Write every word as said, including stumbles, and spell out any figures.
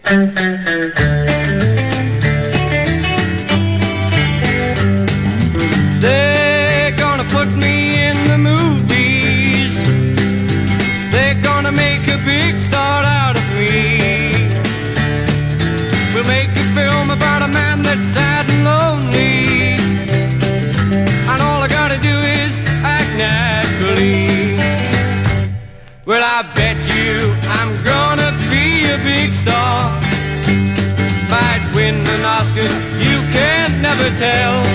They're gonna put me in the movies. They're gonna make a big star out of me. We'll make a film about a man that's sad and lonely, and all I gotta do is act naturally. Well, I bet you I'm gonna be a big star. Might win an Oscar, you can never tell.